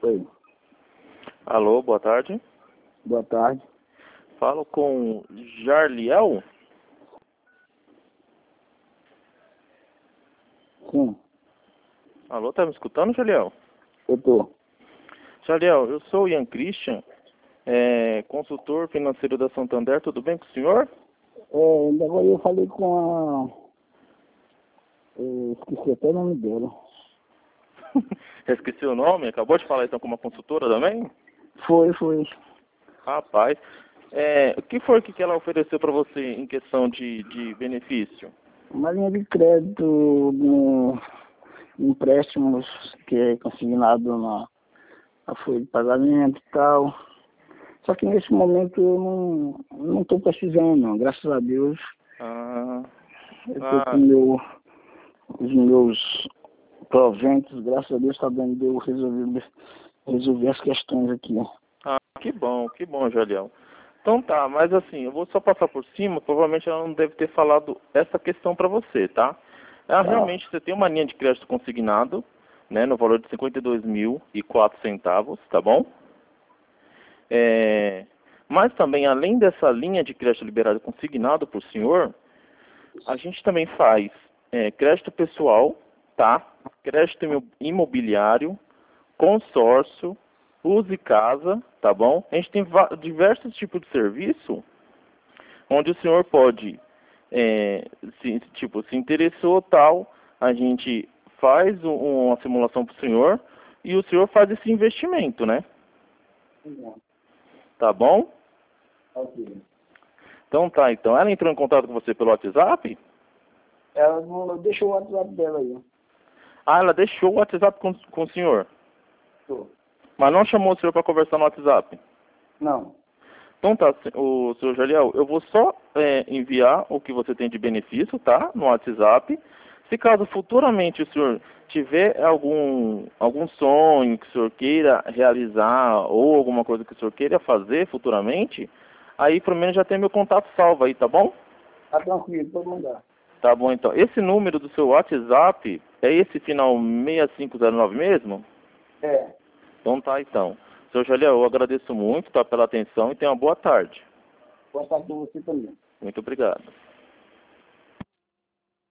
Oi, Alô, boa tarde. boa tarde. Falo com Jarliel. Sim, Alô, tá me escutando, Jarliel? eu tô. Jarliel, eu sou o Ian Christian, consultor financeiro da Santander. Tudo bem com o senhor? Agora eu falei com a... esqueci até o nome dela. Esqueci o nome, acabou de falar então com uma consultora também? Foi. Rapaz, o que foi que ela ofereceu para você em questão de benefício? Uma linha de crédito no empréstimos que é consignado na folha de pagamento e tal. Só que nesse momento eu não estou precisando, não. Graças a Deus, Ah, eu estou com os meus proventos, graças a Deus está dando de eu resolver as questões aqui. que bom, Jarliel. Então tá, mas assim, eu vou só passar por cima, provavelmente ela não deve ter falado essa questão para você, tá? Realmente, você tem uma linha de crédito consignado, né, no valor de R$ 52.004, tá bom? Mas também, além dessa linha de crédito liberado consignado por senhor, a gente também faz crédito pessoal, tá? Crédito imobiliário, consórcio, use casa, tá bom? A gente tem diversos tipos de serviço onde o senhor pode, se interessou tal, a gente faz uma simulação para o senhor e o senhor faz esse investimento, né? Tá bom? Ok. Então tá, então. Ela entrou em contato com você pelo WhatsApp? Ela não deixou o WhatsApp dela aí. Ela deixou o WhatsApp com o senhor, Tô. mas não chamou o senhor para conversar no WhatsApp. Não. Então tá, o senhor Jaliel, eu vou só enviar o que você tem de benefício, tá? No WhatsApp. Se caso futuramente o senhor tiver algum sonho que o senhor queira realizar ou alguma coisa que o senhor queira fazer futuramente, aí pelo menos já tem meu contato salvo aí, tá bom? Tá tranquilo, pode mandar. Tá bom, então. Esse número do seu WhatsApp é esse final 6509 mesmo? É. Então tá, então. Senhor Jaliel, eu agradeço muito, tá, pela atenção e tenha uma boa tarde. Boa tarde pra você também. Muito obrigado.